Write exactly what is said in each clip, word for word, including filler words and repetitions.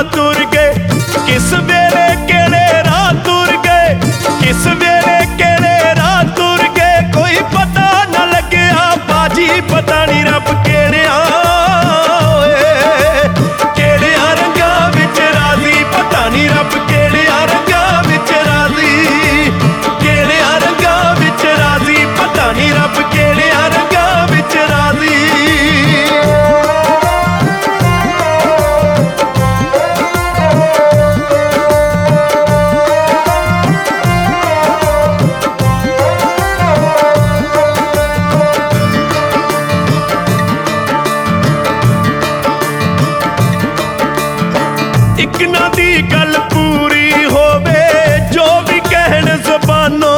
तुर गए, किस वेले केड़े राह तुर गए, किस वेले केड़े राह तुर गए, कोई पता न लग्या बाजी, पता नहीं रब केड़िया केड़िया रंगां विच राजी, पता नहीं रब केड़िया रंगां विच राजी, केड़िया रंगां विच राजी, पता नहीं रब केड़िया रंगां विच राजी। इक ना दी गल पूरी होवे जो भी कहण ज़बानों,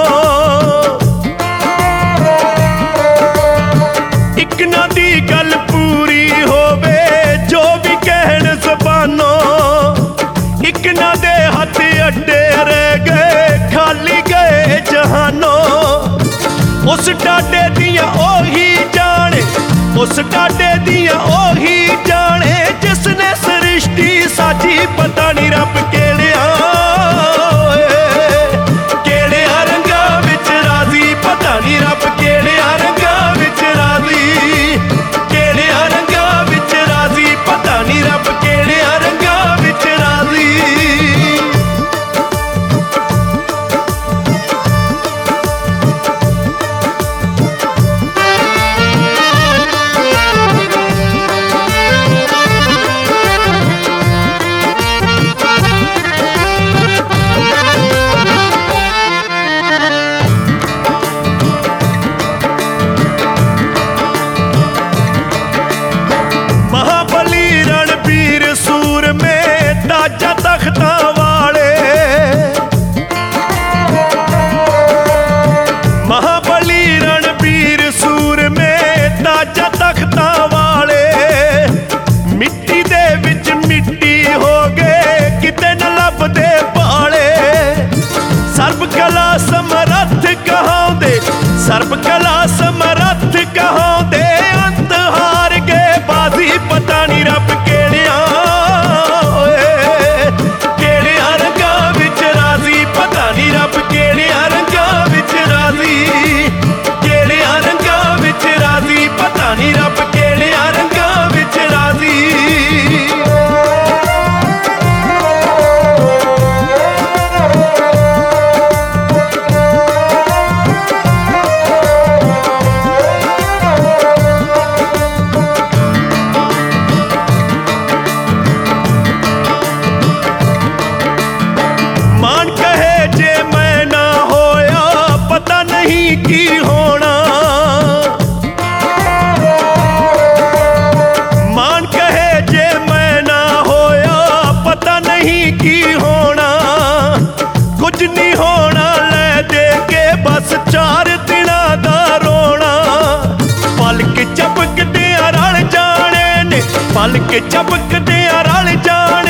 इक ना दी गल पूरी होवे जो भी कहण ज़बानों, इक ना दे हथ अड्डे रह गए खाली गए जहानों। उस डाडे दियां ओही जाने, उस डाडे दियां ओही जाने, जिसने सृष्टि साजी, पता नहीं रब केड़िया केड़िया रंगां विच राजी, पता नहीं रब केड़िया रंगां विच राजी, केड़िया रंगां विच राजी, पता नहीं रब केड़िया रंगां विच राजी। ताजा तख्ता वाले महाबली रणबीर सूर में ताजा तख्ता वाले, मिट्टी दे विच मिट्टी हो गए किते न लभदे पाले। सर्ब कला समरथ कहांदे, सर्ब कला समरथ कहांदे, अंत हार गए बाजी, पता नहीं रब केड़िया रब केड़िया रंगां विच राजी, केड़िया रंगां विच राजी, पता नहीं रब केड़िया रंगां विच राजी। मान कहे जे मैं ना होया पता नहीं की होना, मान कहे जे मैं ना होया पता नहीं की होना, कुछ नहीं होना ले दे के बस चार दिना दा रोना। पलक झपकदे रल जाने ने, पलक झपकदे रल जाने